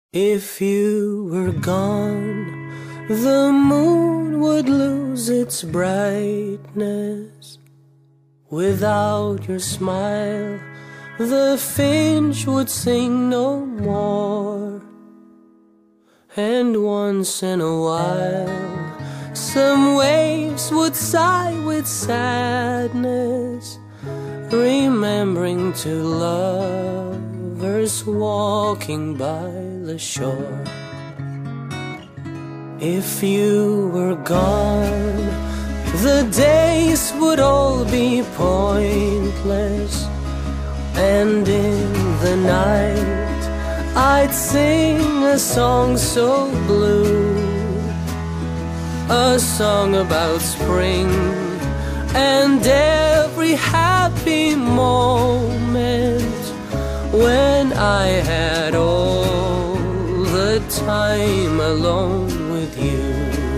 If you were gone, the moon would lose its brightness. Without your smile, the finch would sing no more. And once in a while, some waves would sigh with sadness, remembering two lovers walking by the shore. If you were gone, the days would all be pointless, and in the night I'd sing a song so blue, a song about spring and every happy moment when I had all the time alone with you.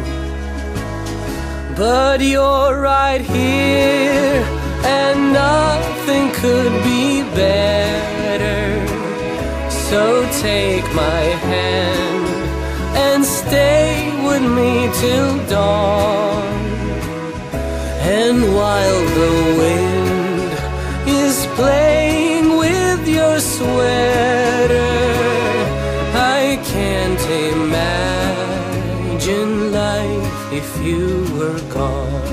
But you're right here, and nothing could be better. So take my hand and stay with me till dawn. And while the wind is playing with your sweater, I can't imagine life if you were gone.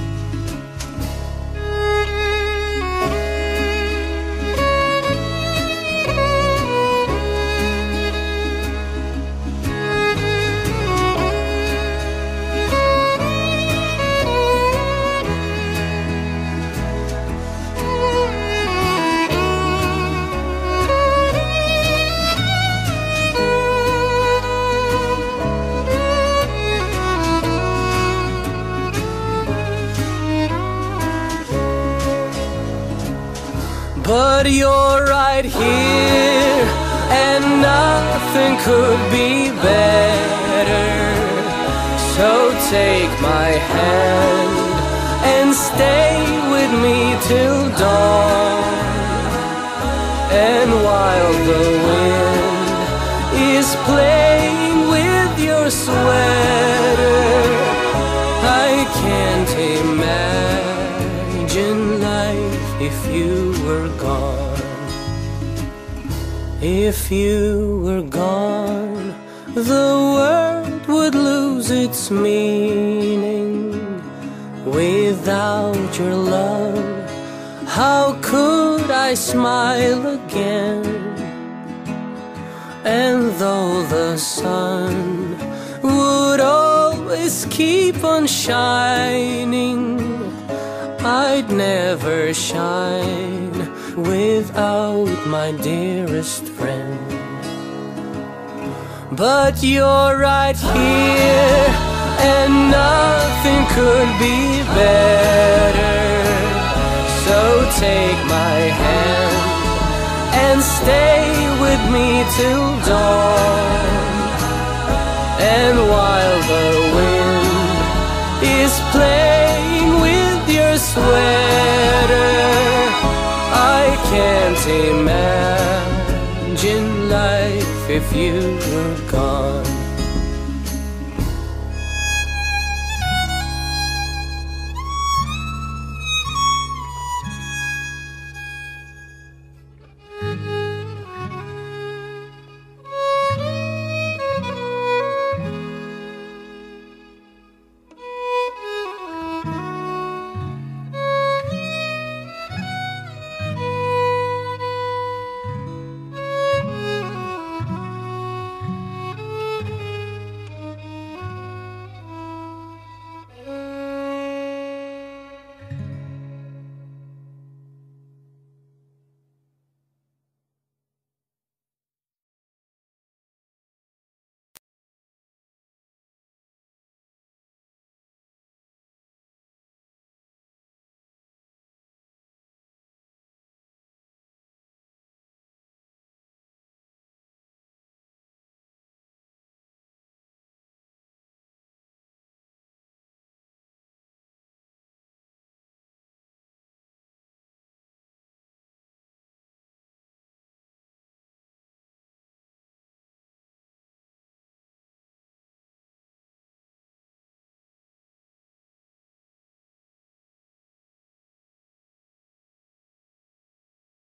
But you're right here, and nothing could be better. So take my hand and stay with me till dawn. And while the wind is playing with your sweater, I can't imagine life if you were gone. If you were gone, the world would lose its meaning. Without your love, how could I smile again? And though the sun would always keep on shining, I'd never shine without my dearest friend. But you're right here, and nothing could be better. So take my hand and stay with me till dawn. And while the wind is playing with your sweater, I can't imagine life if you were gone.